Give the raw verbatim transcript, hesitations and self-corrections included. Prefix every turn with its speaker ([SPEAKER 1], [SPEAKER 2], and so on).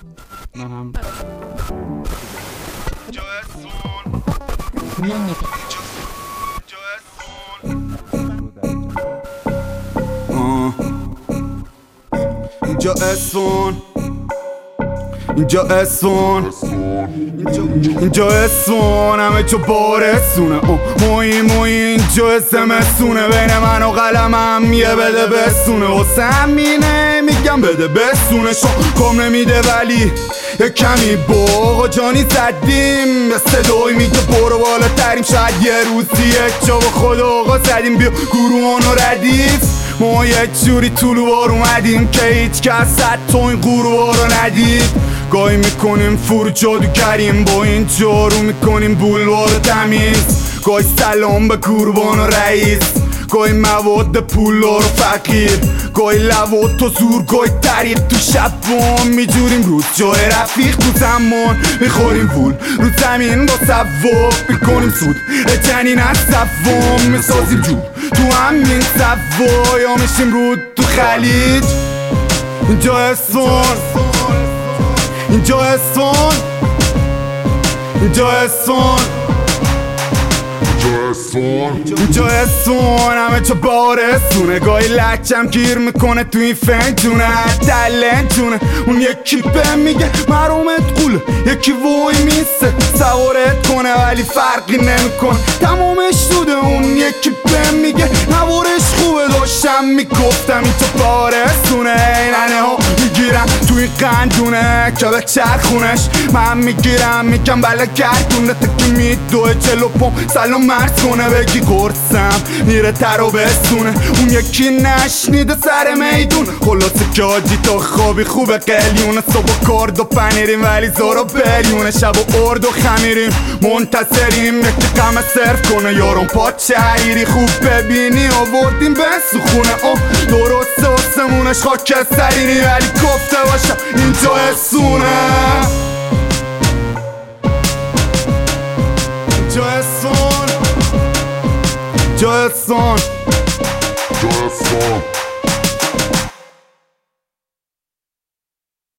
[SPEAKER 1] من هم
[SPEAKER 2] اینجا اسفون، اینجا اسفون، اینجا اسفون، همه چو بارسونه. موی موی اینجا زمستونه، بین من و قلمم یه بده بسونه. واسه همینه میگم بده بسونه. شو کم نمیده ولی یه کمی باقا جانی زدیم، به صدای میگه برو بالاتریم. شاید یه روزی یک جا با خدا آقا زدیم. بیا گروهان و ردیف، ما یه جوری طولوار اومدیم که هیچ کس حتی این قروها رو ندید. گاهی میکنیم فور جادوگریم، با این جارو میکنیم بولوار تمیز. گاهی سلام به قربان و رئیس، گاهی مواد پولار و فقیر، گاهی لوات تو زور، گاهی طریق تو شب بام. میجوریم رو جای رفیق تو زمان، میخوریم پول رو زمین با سواب. میکنیم سود جنین از صفام، میسازیم جور تو همین صفا. یا میشیم رود تو خلیج. اینجا اسفون، اینجا اسفون، اینجا اسفون، اینجا اسفون، همه چه بارسونه. گاهی لچم گیر میکنه تو این فنجونه، دلنجونه. اون یکی به میگه مرومت قوله، یکی وای میسه سوارت کنه ولی فرقی نمیکنه، تمامش شده. اون یکی به میگه نوارش خوبه، داشتم میگفتم اینجا بارسونه. ایننه ها میگیرم تو این قندونه که به چرخونش من میگیرم، میگم بله گردونه. تکی میدوه جلو پام سلام مرز کنه، بگی قرصم میره تر و بسونه. اون یکی نشنیده سر میدون، خلاصه که آجی تا خوابی خوبه قلیونه. صبح کارد و پنیریم ولی زارا بریونه، شب و ارد و خمیریم منتصریم. یکی قمه صرف کنه یارم پاچه حریری، خوب ببینی آوردیم به سخونه. آه درسته آسمونش خاک سرینی ولی گفته باشم اینجا اسونه. اینجا اسون، اینجا اسون، اینجا اسون.